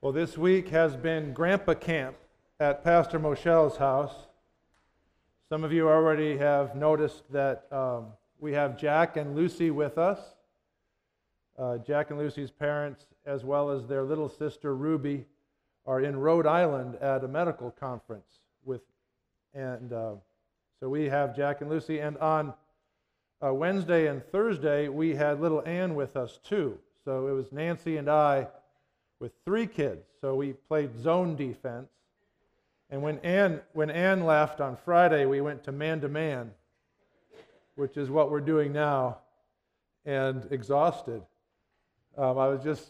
Well, this week has been Grandpa Camp at Pastor Moshelle's house. Some of you already have noticed that we have Jack and Lucy with us. Jack and Lucy's parents, as well as their little sister Ruby, are in Rhode Island at a medical conference so we have Jack and Lucy. And on Wednesday and Thursday, we had little Ann with us too. So it was Nancy and I with 3 kids. So we played zone defense. And when Ann left on Friday, we went to man, which is what we're doing now, and exhausted. I was just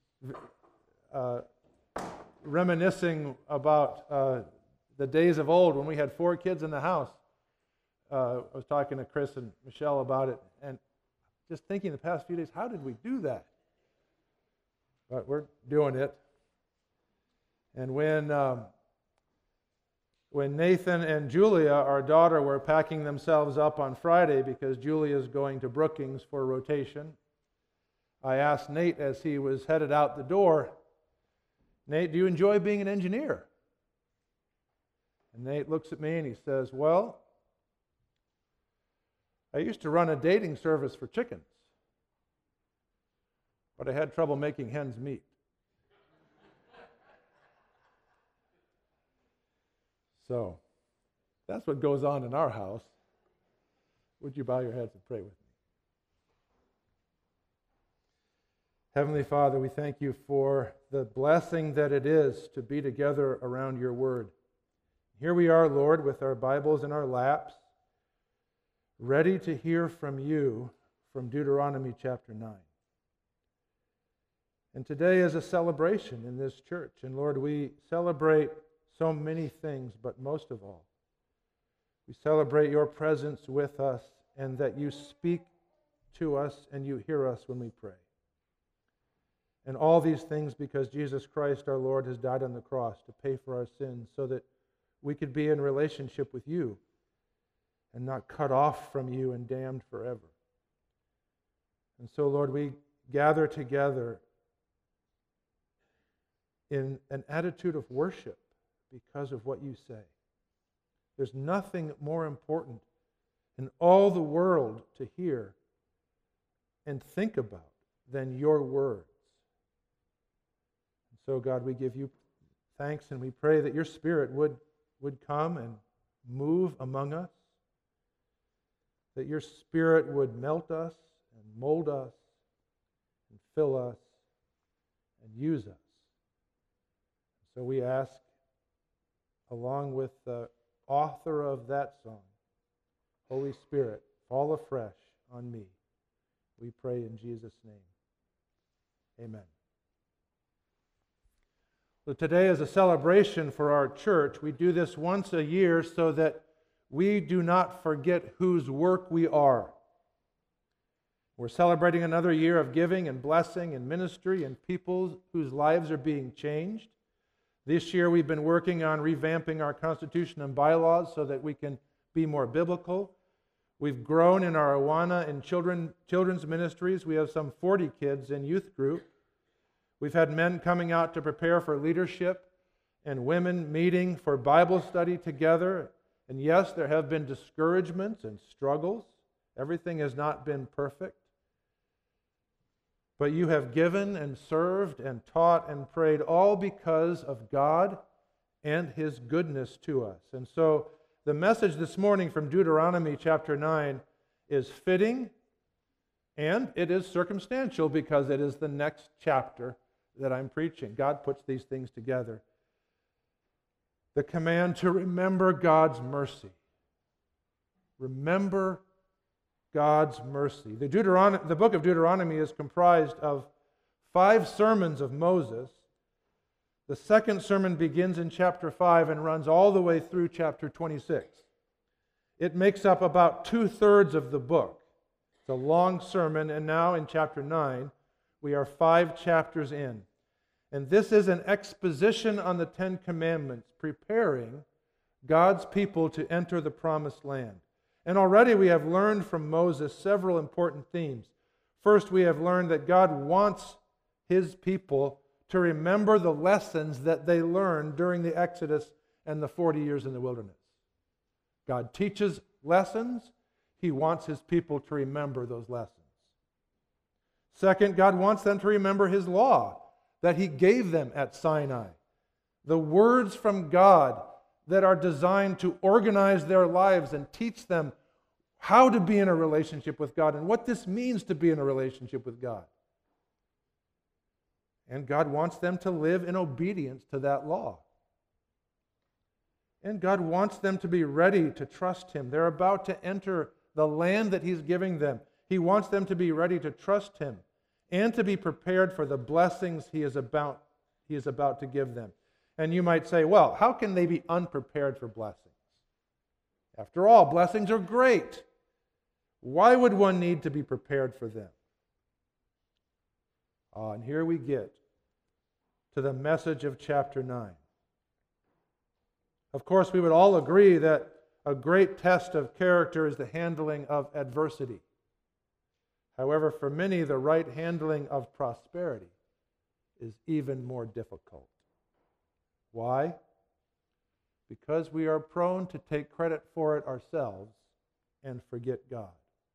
reminiscing about the days of old when we had 4 kids in the house. I was talking to Chris and Michelle about it, and just thinking the past few days, how did we do that? But we're doing it. And when Nathan and Julia, our daughter, were packing themselves up on Friday because Julia's going to Brookings for rotation, I asked Nate as he was headed out the door, "Nate, do you enjoy being an engineer?" And Nate looks at me and he says, "Well, I used to run a dating service for chickens, but I had trouble making hens meet." So, that's what goes on in our house. Would you bow your heads and pray with me? Heavenly Father, we thank you for the blessing that it is to be together around your word. Here we are, Lord, with our Bibles in our laps, ready to hear from you from Deuteronomy chapter 9. And today is a celebration in this church. And Lord, we celebrate so many things, but most of all, we celebrate your presence with us and that you speak to us and you hear us when we pray. And all these things because Jesus Christ our Lord has died on the cross to pay for our sins so that we could be in relationship with you and not cut off from you and damned forever. And so, Lord, we gather together in an attitude of worship because of what you say. There's nothing more important in all the world to hear and think about than your words. And so, God, we give you thanks and we pray that your Spirit would come and move among us, that your Spirit would melt us and mold us and fill us and use us. So we ask, along with the author of that song, Holy Spirit, fall afresh on me. We pray in Jesus' name. Amen. So today is a celebration for our church. We do this once a year so that we do not forget whose work we are. We're celebrating another year of giving and blessing and ministry and people whose lives are being changed. This year we've been working on revamping our Constitution and bylaws so that we can be more biblical. We've grown in our Awana and children's ministries. We have some 40 kids in youth group. We've had men coming out to prepare for leadership and women meeting for Bible study together. And yes, there have been discouragements and struggles. Everything has not been perfect. But you have given and served and taught and prayed all because of God and His goodness to us. And so the message this morning from Deuteronomy chapter 9 is fitting and it is circumstantial because it is the next chapter that I'm preaching. God puts these things together. The command to remember God's mercy. Remember God's mercy. The book of Deuteronomy is comprised of 5 sermons of Moses. The second sermon begins in chapter 5 and runs all the way through chapter 26. It makes up about 2/3 of the book. It's a long sermon, and now in chapter 9, we are 5 chapters in. And this is an exposition on the 10 Commandments, preparing God's people to enter the promised land. And already we have learned from Moses several important themes. First, we have learned that God wants His people to remember the lessons that they learned during the Exodus and the 40 years in the wilderness. God teaches lessons. He wants His people to remember those lessons. Second, God wants them to remember His law that He gave them at Sinai. The words from God that are designed to organize their lives and teach them how to be in a relationship with God and what this means to be in a relationship with God. And God wants them to live in obedience to that law. And God wants them to be ready to trust Him. They're about to enter the land that He's giving them. He wants them to be ready to trust Him and to be prepared for the blessings He is about to give them. And you might say, well, how can they be unprepared for blessings? After all, blessings are great. Why would one need to be prepared for them? And here we get to the message of chapter 9. Of course, we would all agree that a great test of character is the handling of adversity. However, for many, the right handling of prosperity is even more difficult. Why? Because we are prone to take credit for it ourselves and forget God.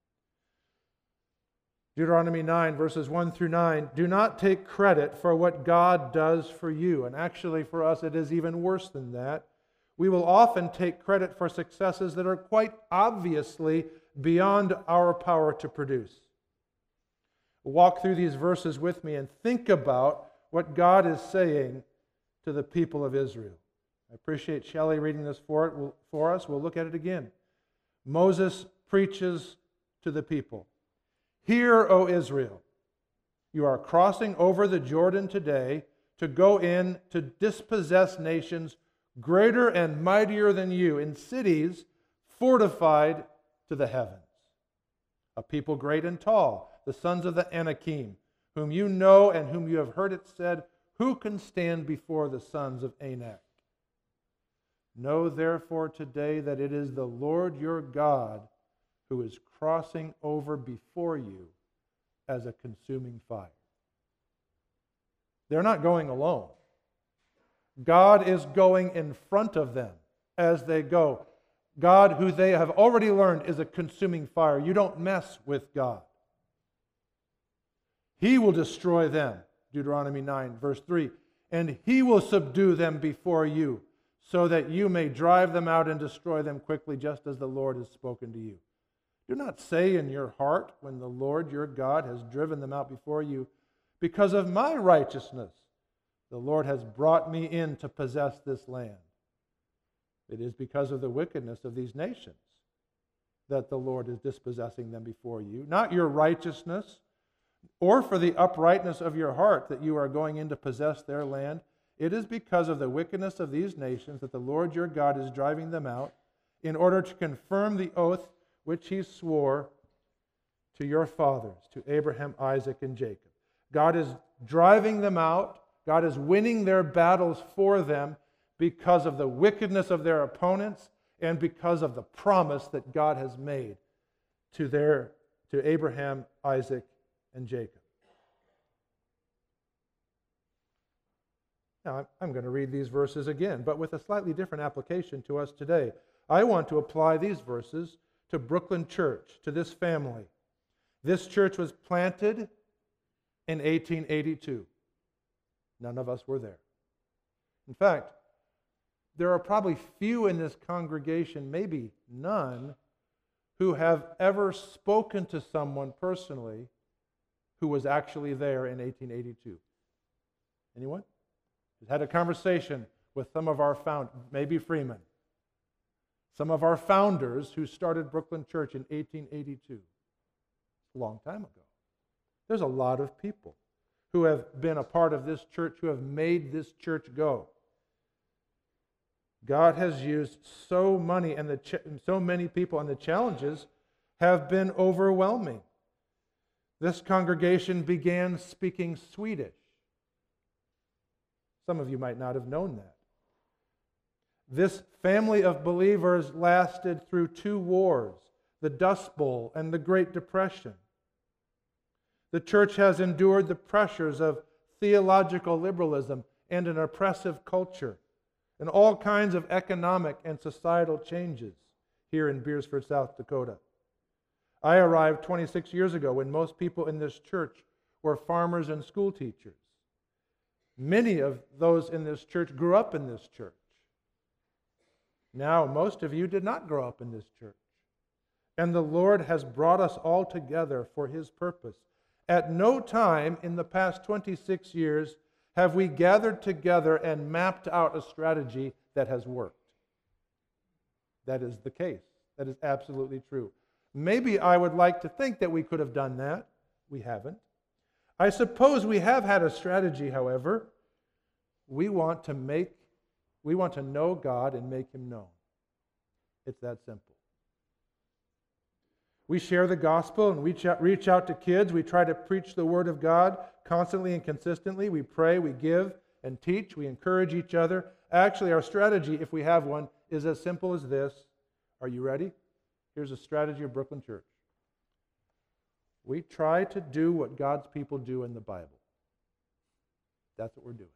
Deuteronomy 9, verses 1 through 9, do not take credit for what God does for you. And actually, for us, it is even worse than that. We will often take credit for successes that are quite obviously beyond our power to produce. Walk through these verses with me and think about what God is saying to the people of Israel. I appreciate Shelley reading this for us. We'll look at it again. Moses preaches to the people. Hear, O Israel, you are crossing over the Jordan today to go in to dispossess nations greater and mightier than you, in cities fortified to the heavens. A people great and tall, the sons of the Anakim, whom you know and whom you have heard it said, who can stand before the sons of Anak? Know therefore today that it is the Lord your God who is crossing over before you as a consuming fire. They're not going alone. God is going in front of them as they go. God, who they have already learned, is a consuming fire. You don't mess with God. He will destroy them, Deuteronomy 9, verse 3, and He will subdue them before you, so that you may drive them out and destroy them quickly, just as the Lord has spoken to you. Do not say in your heart, when the Lord your God has driven them out before you, because of my righteousness, the Lord has brought me in to possess this land. It is because of the wickedness of these nations that the Lord is dispossessing them before you, not your righteousness, or for the uprightness of your heart that you are going in to possess their land. It is because of the wickedness of these nations that the Lord your God is driving them out, in order to confirm the oath which He swore to your fathers, to Abraham, Isaac, and Jacob. God is driving them out. God is winning their battles for them because of the wickedness of their opponents and because of the promise that God has made to Abraham, Isaac, and Jacob. Now, I'm going to read these verses again, but with a slightly different application to us today. I want to apply these verses to Brooklyn Church, to this family. This church was planted in 1882. None of us were there. In fact, there are probably few in this congregation, maybe none, who have ever spoken to someone personally who was actually there in 1882. Anyone? Just had a conversation with some of our founders, maybe Freeman, some of our founders who started Brooklyn Church in 1882. A long time ago. There's a lot of people who have been a part of this church, who have made this church go. God has used so many people, and the challenges have been overwhelming. This congregation began speaking Swedish. Some of you might not have known that. This family of believers lasted through 2 wars, the Dust Bowl and the Great Depression. The church has endured the pressures of theological liberalism, and an oppressive culture, and all kinds of economic and societal changes here in Beersford, South Dakota. I arrived 26 years ago when most people in this church were farmers and school teachers. Many of those in this church grew up in this church. Now, most of you did not grow up in this church. And the Lord has brought us all together for His purpose. At no time in the past 26 years have we gathered together and mapped out a strategy that has worked. That is the case. That is absolutely true. Maybe I would like to think that we could have done that. We haven't. I suppose we have had a strategy, however. We want to know God and make Him known. It's that simple. We share the gospel and reach out to kids. We try to preach the Word of God constantly and consistently. We pray, we give and teach. We encourage each other. Actually, our strategy, if we have one, is as simple as this. Are you ready? Here's a strategy of Brooklyn Church. We try to do what God's people do in the Bible. That's what we're doing.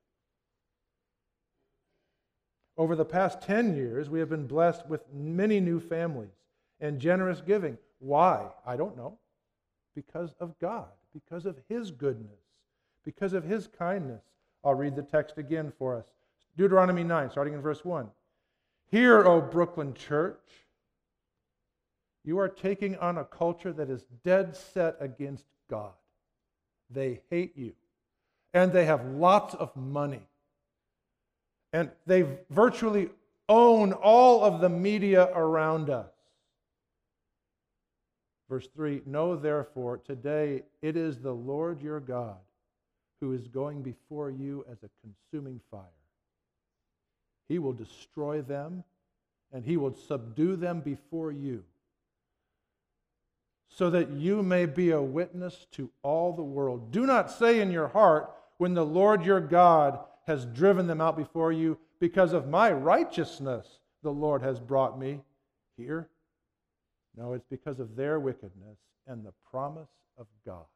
Over the past 10 years, we have been blessed with many new families and generous giving. Why? I don't know. Because of God, because of His goodness, because of His kindness. I'll read the text again for us. Deuteronomy 9, starting in verse 1. Hear, O Brooklyn Church, you are taking on a culture that is dead set against God. They hate you, and they have lots of money. And they virtually own all of the media around us. Verse 3, know therefore, today it is the Lord your God who is going before you as a consuming fire. He will destroy them, and He will subdue them before you, so that you may be a witness to all the world. Do not say in your heart, when the Lord your God has driven them out before you, because of my righteousness the Lord has brought me here. No, it's because of their wickedness and the promise of God.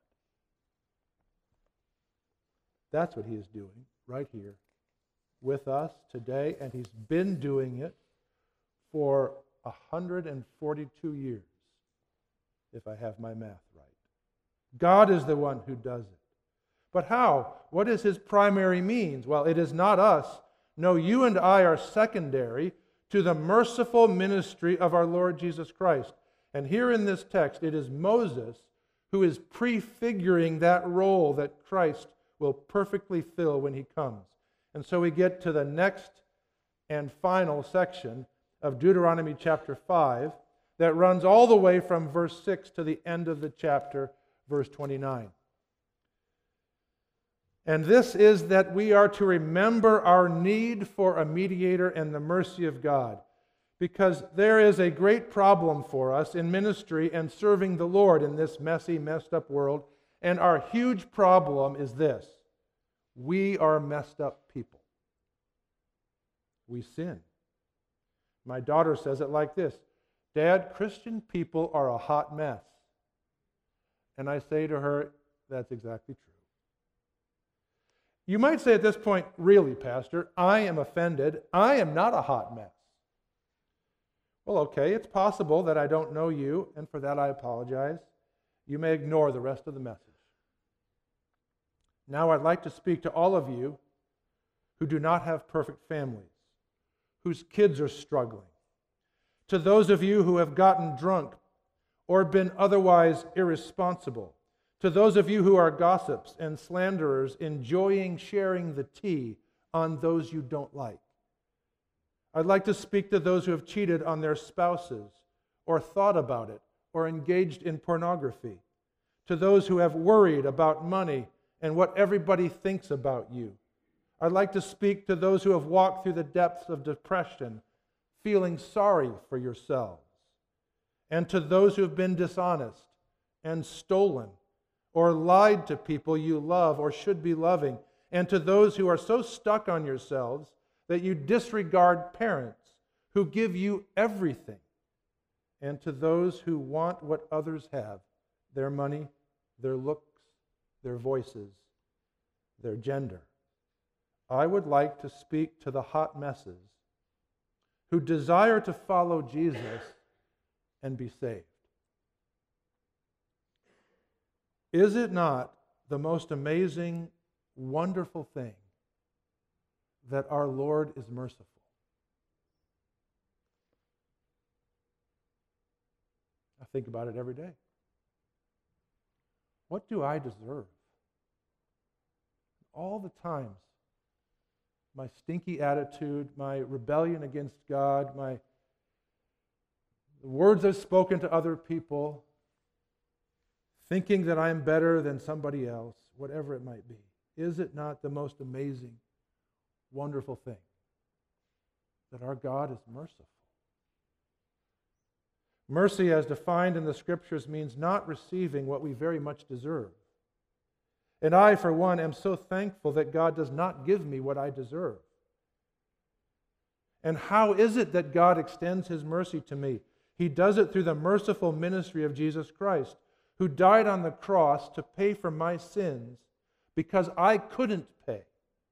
That's what He is doing right here with us today, and He's been doing it for 142 years, if I have my math right. God is the one who does it. But how? What is His primary means? Well, it is not us. No, you and I are secondary to the merciful ministry of our Lord Jesus Christ. And here in this text, it is Moses who is prefiguring that role that Christ will perfectly fill when He comes. And so we get to the next and final section of Deuteronomy chapter 5 that runs all the way from verse 6 to the end of the chapter, verse 29. And this is that we are to remember our need for a mediator and the mercy of God. Because there is a great problem for us in ministry and serving the Lord in this messy, messed up world. And our huge problem is this. We are messed up people. We sin. My daughter says it like this. Dad, Christian people are a hot mess. And I say to her, that's exactly true. You might say at this point, really, Pastor, I am offended. I am not a hot mess. Well, okay, it's possible that I don't know you, and for that I apologize. You may ignore the rest of the message. Now I'd like to speak to all of you who do not have perfect families, whose kids are struggling, to those of you who have gotten drunk or been otherwise irresponsible, to those of you who are gossips and slanderers, enjoying sharing the tea on those you don't like. I'd like to speak to those who have cheated on their spouses, or thought about it, or engaged in pornography. To those who have worried about money and what everybody thinks about you. I'd like to speak to those who have walked through the depths of depression, feeling sorry for yourselves. And to those who have been dishonest and stolen, or lied to people you love or should be loving. And to those who are so stuck on yourselves that you disregard parents who give you everything. And to those who want what others have, their money, their looks, their voices, their gender. I would like to speak to the hot messes who desire to follow Jesus and be saved. Is it not the most amazing, wonderful thing that our Lord is merciful? I think about it every day. What do I deserve? All the times, my stinky attitude, my rebellion against God, the words I've spoken to other people, thinking that I'm better than somebody else, whatever it might be. Is it not the most amazing, wonderful thing that our God is merciful? Mercy, as defined in the Scriptures, means not receiving what we very much deserve. And I, for one, am so thankful that God does not give me what I deserve. And how is it that God extends His mercy to me? He does it through the merciful ministry of Jesus Christ, who died on the cross to pay for my sins because I couldn't pay.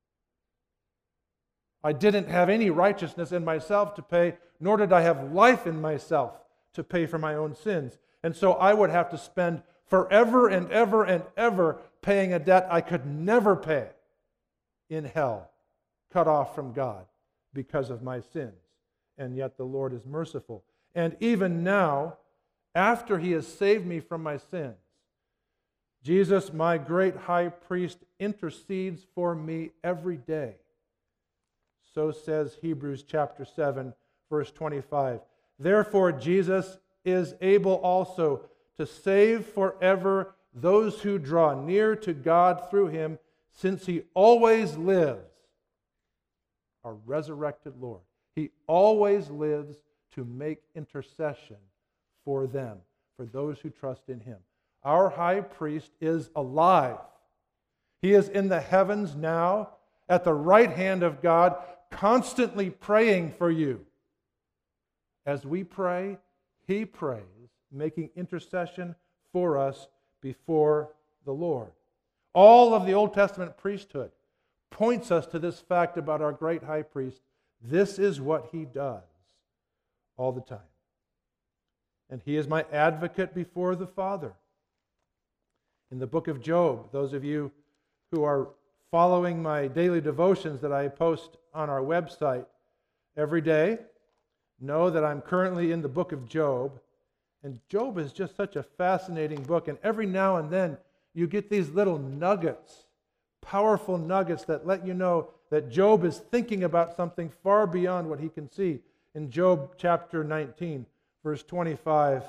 I didn't have any righteousness in myself to pay, nor did I have life in myself to pay for my own sins. And so I would have to spend forever and ever and ever paying a debt I could never pay in hell, cut off from God because of my sins. And yet the Lord is merciful. And even now, after He has saved me from my sins, Jesus, my great high priest, intercedes for me every day. So says Hebrews chapter 7, verse 25. Therefore, Jesus is able also to save forever those who draw near to God through Him, since He always lives, our resurrected Lord. He always lives to make intercession for them, for those who trust in Him. Our high priest is alive. He is in the heavens now, at the right hand of God, constantly praying for you. As we pray, He prays, making intercession for us before the Lord. All of the Old Testament priesthood points us to this fact about our great high priest. This is what He does all the time. And He is my advocate before the Father. In the book of Job, those of you who are following my daily devotions that I post on our website every day know that I'm currently in the book of Job. And Job is just such a fascinating book. And every now and then you get these little nuggets, powerful nuggets that let you know that Job is thinking about something far beyond what he can see. In Job chapter 19, verse 25,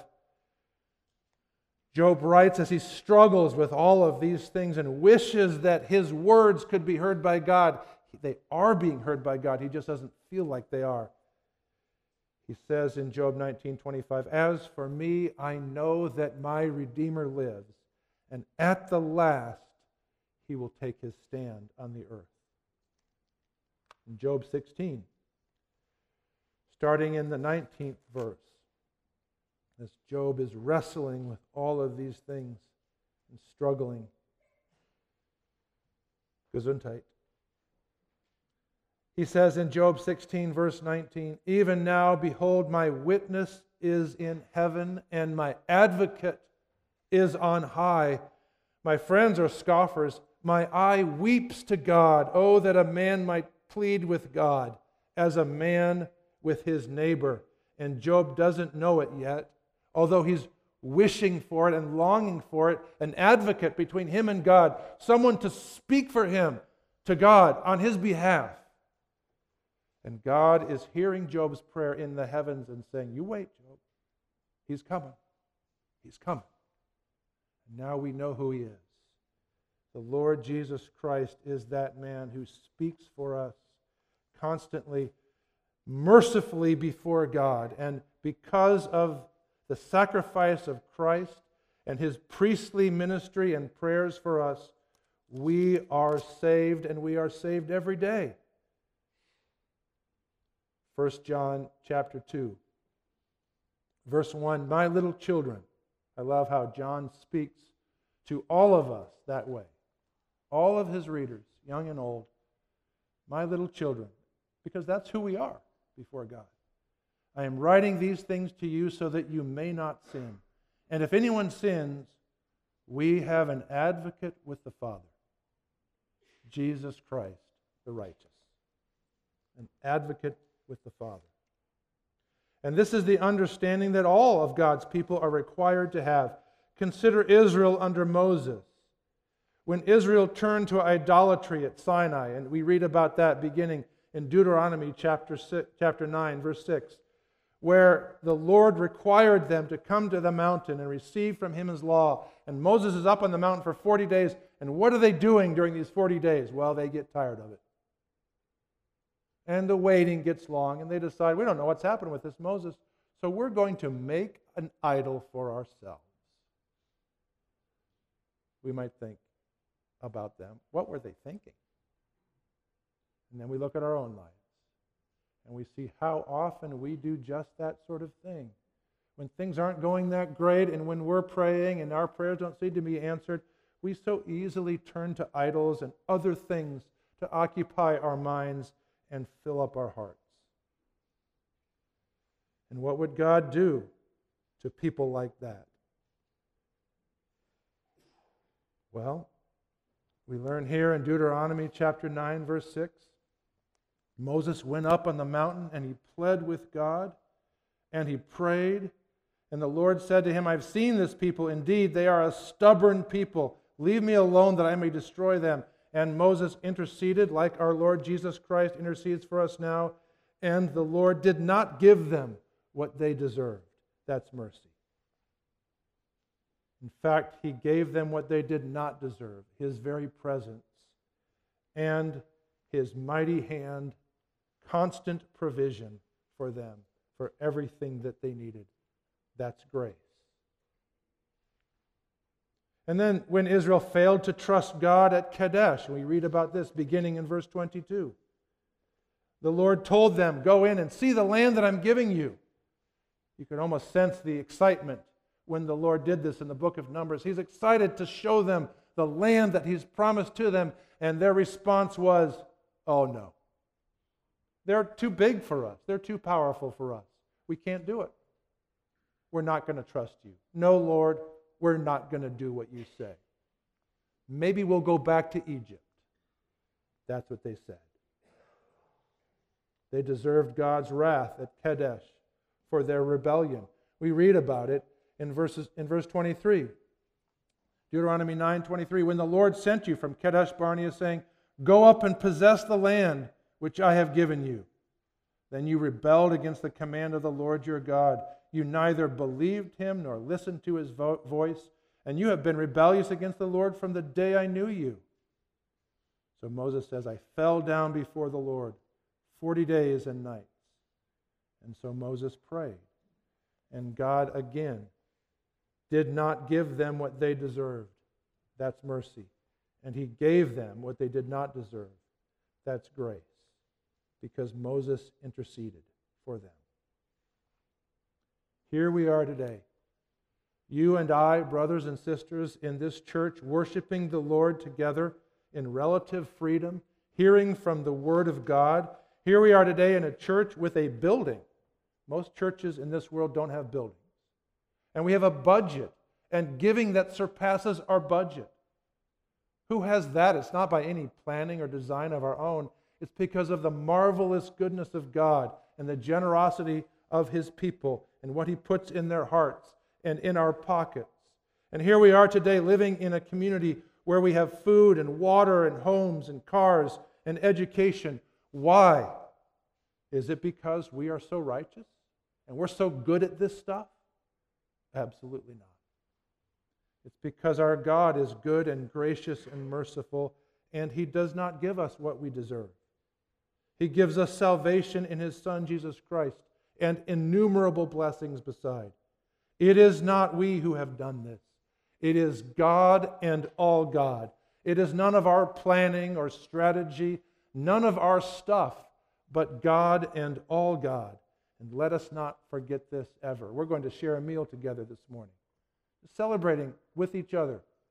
Job writes as he struggles with all of these things and wishes that his words could be heard by God. They are being heard by God. He just doesn't feel like they are. He says in Job 19:25, "As for me, I know that my Redeemer lives, and at the last He will take His stand on the earth." In Job 16, starting in the 19th verse, as Job is wrestling with all of these things and struggling. Gesundheit. He says in Job 16, verse 19, "Even now, behold, my witness is in heaven, and my advocate is on high. My friends are scoffers. My eye weeps to God. Oh, that a man might plead with God as a man with his neighbor." And Job doesn't know it yet, although he's wishing for it and longing for it, an advocate between him and God, someone to speak for him to God on his behalf. And God is hearing Job's prayer in the heavens and saying, "You wait, Job. He's coming. He's coming." And now we know who He is. The Lord Jesus Christ is that man who speaks for us constantly, mercifully before God. And because of the sacrifice of Christ and His priestly ministry and prayers for us, we are saved, and we are saved every day. 1 John chapter 2, verse 1, "My little children," I love how John speaks to all of us that way. all of his readers, young and old, my little children, because that's who we are before God. I am writing these things to you so that you may not sin. And if anyone sins, we have an advocate with the Father, Jesus Christ, the righteous. An advocate with the Father. And this is the understanding that all of God's people are required to have. Consider Israel under Moses. When Israel turned to idolatry at Sinai, and we read about that beginning in Deuteronomy chapter 9, verse 6, where the Lord required them to come to the mountain and receive from him his law. And Moses is up on the mountain for 40 days. And what are they doing during these 40 days? Well, they get tired of it. And the waiting gets long, and they decide, we don't know what's happened with this Moses, so we're going to make an idol for ourselves. We might think about them. What were they thinking? And then we look at our own lives, and we see how often we do just that sort of thing. When things aren't going that great, and when we're praying and our prayers don't seem to be answered, we so easily turn to idols and other things to occupy our minds and fill up our hearts. And what would God do to people like that? Well, we learn here in Deuteronomy chapter 9, verse 6, Moses went up on the mountain and he pled with God and he prayed. And the Lord said to him, I've seen this people. Indeed, they are a stubborn people. Leave me alone that I may destroy them. And Moses interceded like our Lord Jesus Christ intercedes for us now. And the Lord did not give them what they deserved. That's mercy. In fact, he gave them what they did not deserve, his very presence and his mighty hand, constant provision for them, for everything that they needed. That's grace. And then when Israel failed to trust God at Kadesh, we read about this beginning in verse 22. The Lord told them, go in and see the land that I'm giving you. You could almost sense the excitement when the Lord did this in the book of Numbers. He's excited to show them the land that he's promised to them, and their response was, oh no. They're too big for us. They're too powerful for us. We can't do it. We're not going to trust you. No, Lord, we're not going to do what you say. Maybe we'll go back to Egypt. That's what they said. They deserved God's wrath at Kadesh for their rebellion. We read about it in verse 23. Deuteronomy 9:23. When the Lord sent you from Kadesh Barnea, saying, go up and possess the land which I have given you. Then you rebelled against the command of the Lord your God. You neither believed him nor listened to his voice, and you have been rebellious against the Lord from the day I knew you. So Moses says, I fell down before the Lord 40 days and nights. And so Moses prayed. And God again did not give them what they deserved. That's mercy. And he gave them what they did not deserve. That's grace. Because Moses interceded for them. Here we are today. You and I, brothers and sisters, in this church, worshiping the Lord together in relative freedom, hearing from the Word of God. Here we are today in a church with a building. Most churches in this world don't have buildings. And we have a budget and giving that surpasses our budget. Who has that? It's not by any planning or design of our own. It's because of the marvelous goodness of God and the generosity of his people and what he puts in their hearts and in our pockets. And here we are today living in a community where we have food and water and homes and cars and education. Why? Is it because we are so righteous and we're so good at this stuff? Absolutely not. It's because our God is good and gracious and merciful, and he does not give us what we deserve. He gives us salvation in his Son, Jesus Christ, and innumerable blessings beside. It is not we who have done this. It is God and all God. It is none of our planning or strategy, none of our stuff, but God and all God. And let us not forget this ever. We're going to share a meal together this morning, celebrating with each other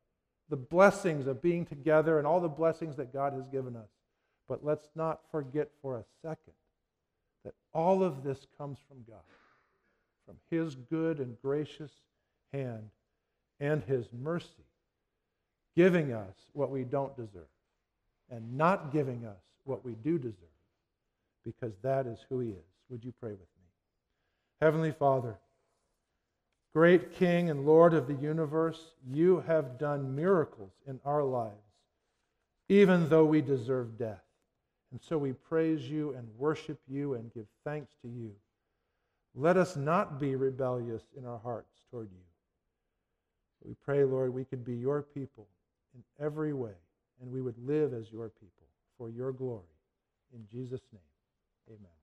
the blessings of being together and all the blessings that God has given us. But let's not forget for a second that all of this comes from God, from His good and gracious hand and His mercy, giving us what we don't deserve and not giving us what we do deserve, because that is who He is. Would you pray with me? Heavenly Father, great King and Lord of the universe, you have done miracles in our lives, even though we deserve death. And so we praise you and worship you and give thanks to you. Let us not be rebellious in our hearts toward you. We pray, Lord, we could be your people in every way, and we would live as your people for your glory. In Jesus' name, amen.